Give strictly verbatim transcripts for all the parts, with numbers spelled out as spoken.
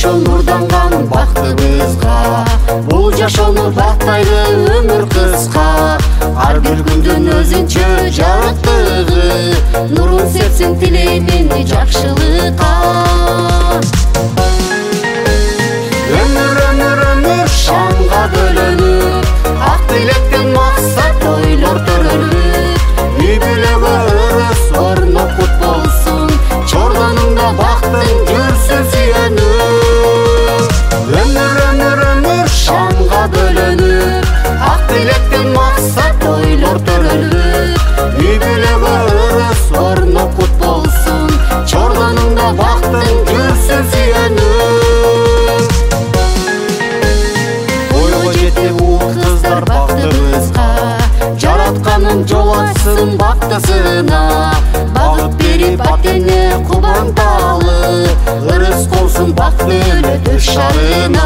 ошол нурданган бактыбызга. Бул жашоону бактайлы өмүр кыска, ар бир күндүн өзүнчө жарыктыгы, нурун серсин тилеймин жакшылыкка. Өмүр өмүр өмүр шанга бөлөнүп, ак тилектен максат ойлор төрөлүп, үй бүлөгө өрөс орно кут болсун, чордонуңда бактың жүрсүн сүйөнүп. Өмүр өмүр өмүр шанга бөлөнүп, ак тилектен максат ойлор төрөлүп, үй бүлөгө өрөс орно кут болсун, чордонуңда бактың жүрсүн сүйөнүп. Кыздар бактыбызга, жаратканым жол ачсын бактысына, багыт берип ата-эне кубанталы, ырыс болсун бактын өлөтүр шарына.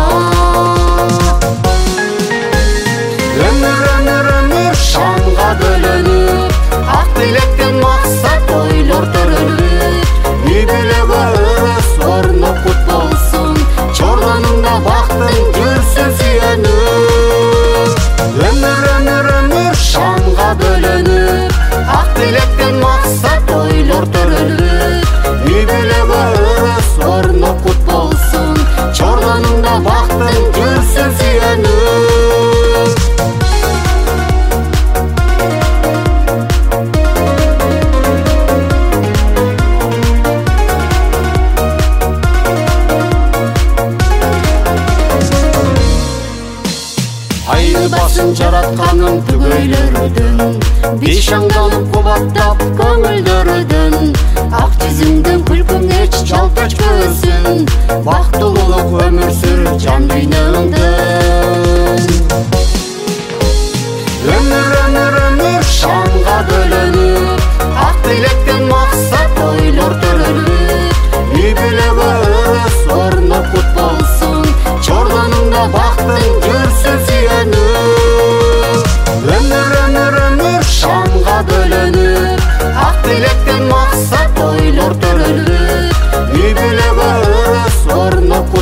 Өмүр өмүр өмүр шанга бөлөнүп, ак тилектен максат ойлор төрөлүп, үй бүлөгө өрөс орно кут болсун, чордонуңда бактың жүрсүн сүйөнүп. Өмүр өмүр өмүр шанга бөлөнүп, ак тилектен максат ойлор төрөлүп, үй бүлөгө өрөс орно кут болсун, чордонуңда бактың жүрсүн сүйөнүп. Айыбасын жаратканым түгөйлөрүдүн, бейшаңдалып кубаттап көңүлдөрүдүн, ак жүзүңдүн күлкүң эч жалт өчпөсүн, бактылуулук өмүр сүр жан дүйнөңдүн. Өмүр өмүр өмүр шанга бөлөнүп, ак тилектен максат ойлор төрөлүп, үй бүлөгө өрөс орно кут болсун, чордонуңда бактың жүрсүн сүйөнүп. Өмүр өмүр өмүр шанга бөлөнүп, ак тилектен максат ойлор төрөлүп, үй бүлөгө өрөс орно